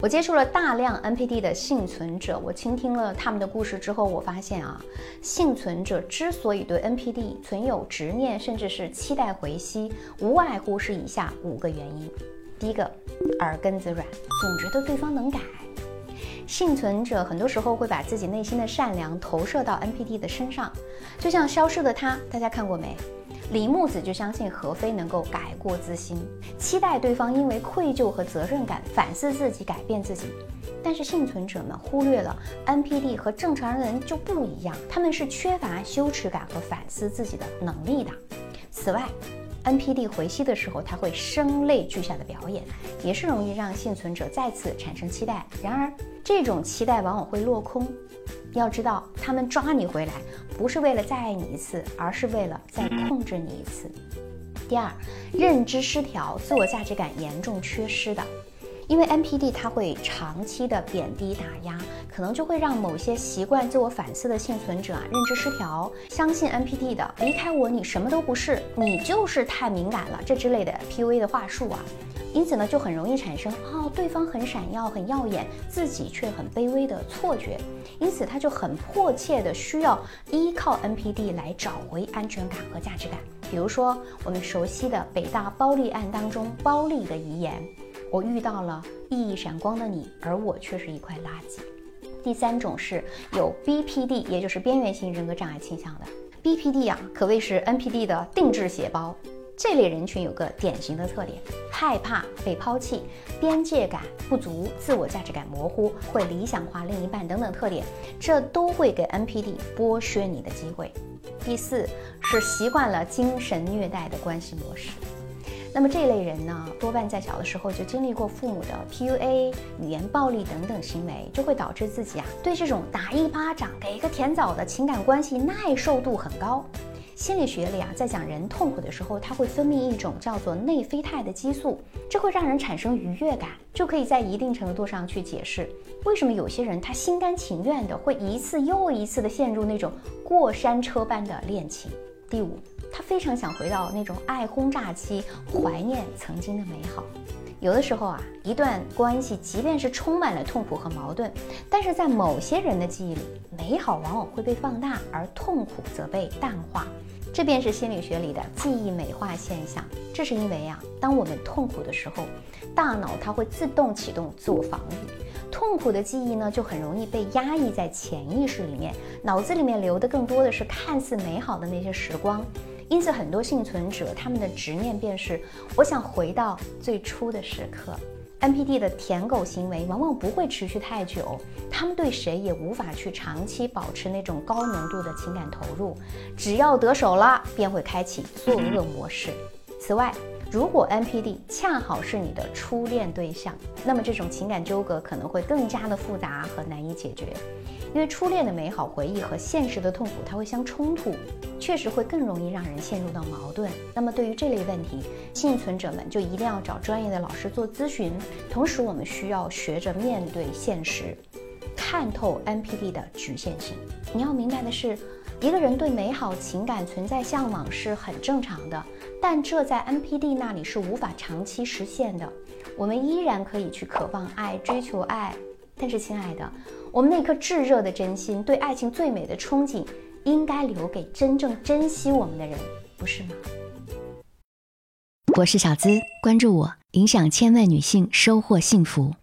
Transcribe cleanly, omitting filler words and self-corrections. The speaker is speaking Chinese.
我接触了大量 NPD 的幸存者，我倾听了他们的故事之后，我发现幸存者之所以对 NPD 存有执念，甚至是期待回息，无外乎是以下5个原因。第一个，耳根子软，总觉得对方能改。幸存者很多时候会把自己内心的善良投射到 NPD 的身上，就像消失的她，大家看过没？李木子就相信何非能够改过自新，期待对方因为愧疚和责任感反思自己，改变自己。但是幸存者们忽略了 NPD 和正常人就不一样，他们是缺乏羞耻感和反思自己的能力的。此外，NPD 回息的时候，他会声泪俱下的表演，也是容易让幸存者再次产生期待。然而，这种期待往往会落空。要知道，他们抓你回来，不是为了再爱你一次，而是为了再控制你一次。第二，认知失调，自我价值感严重缺失的。因为 NPD 它会长期的贬低打压，可能就会让某些习惯自我反思的幸存者认知失调，相信 NPD 的离开我你什么都不是，你就是太敏感了这之类的 PUA 的话术因此呢，就很容易产生对方很闪耀很耀眼，自己却很卑微的错觉。因此他就很迫切的需要依靠 NPD 来找回安全感和价值感。比如说我们熟悉的北大包丽案当中包丽的遗言，我遇到了熠熠闪光的你，而我却是一块垃圾。第三种是有 BPD， 也就是边缘型人格障碍倾向的。BPD 可谓是 NPD 的定制血包。这类人群有个典型的特点，害怕被抛弃，边界感不足，自我价值感模糊，会理想化另一半等等特点，这都会给 NPD 剥削你的机会。第四是习惯了精神虐待的关系模式。那么这类人呢，多半在小的时候就经历过父母的 PUA、语言暴力等等行为，就会导致自己对这种打一巴掌给一个甜枣的情感关系耐受度很高。心理学里在讲人痛苦的时候，它会分泌一种叫做内啡肽的激素，这会让人产生愉悦感，就可以在一定程度上去解释为什么有些人他心甘情愿的会一次又一次的陷入那种过山车般的恋情。第五，他非常想回到那种爱轰炸期，怀念曾经的美好。有的时候一段关系即便是充满了痛苦和矛盾，但是在某些人的记忆里，美好往往会被放大，而痛苦则被淡化。这便是心理学里的记忆美化现象。这是因为当我们痛苦的时候，大脑它会自动启动自我防御，痛苦的记忆呢就很容易被压抑在潜意识里面，脑子里面留的更多的是看似美好的那些时光。因此很多幸存者他们的执念便是我想回到最初的时刻。NPD 的舔狗行为往往不会持续太久，他们对谁也无法去长期保持那种高浓度的情感投入，只要得手了便会开启作恶模式。此外，如果 NPD 恰好是你的初恋对象，那么这种情感纠葛可能会更加的复杂和难以解决。因为初恋的美好回忆和现实的痛苦它会相冲突，确实会更容易让人陷入到矛盾。那么对于这类问题，幸存者们就一定要找专业的老师做咨询，同时我们需要学着面对现实，看透 NPD 的局限性。你要明白的是，一个人对美好情感存在向往是很正常的，但这在 NPD 那里是无法长期实现的。我们依然可以去渴望爱，追求爱，但是亲爱的，我们那颗炙热的真心，对爱情最美的憧憬，应该留给真正珍惜我们的人，不是吗？ 我是小资，关注我，影响千万女性，收获幸福。